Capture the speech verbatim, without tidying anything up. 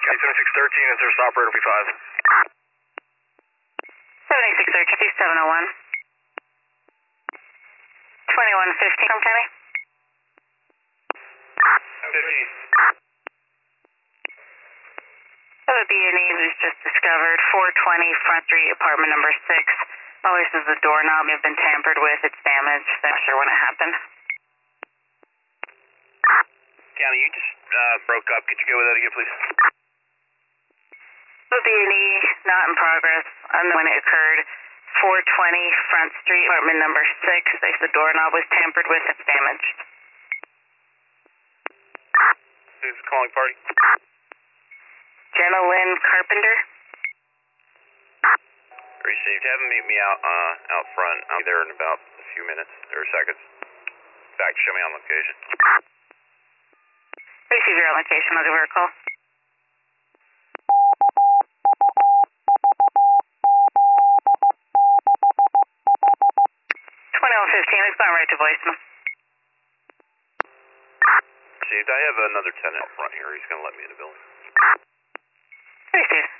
seventy-six thirteen, is there operator P five? seventy-six thirteen, seven oh one. twenty-one fifteen from County. fifteen. So the B and E was just discovered, four twenty Front Street, apartment number six. Mother says the doorknob may have been tampered with, it's damaged. Not sure when it happened. County, you just uh, broke up. Could you go with that again, please? The B and E, not in progress. I know when it occurred. four twenty Front Street, apartment number six. They said the doorknob was tampered with, it's damaged. Who's the calling party? Jenna Lynn Carpenter. Received. Have them meet me out uh, out front. I'll be there in about a few minutes or seconds. Back, show me on location. Receive your location, I'll give her a call. twenty-one fifteen, it's going right to voicemail. Received. I have another tenant out front here. He's going to let me in the building. Received.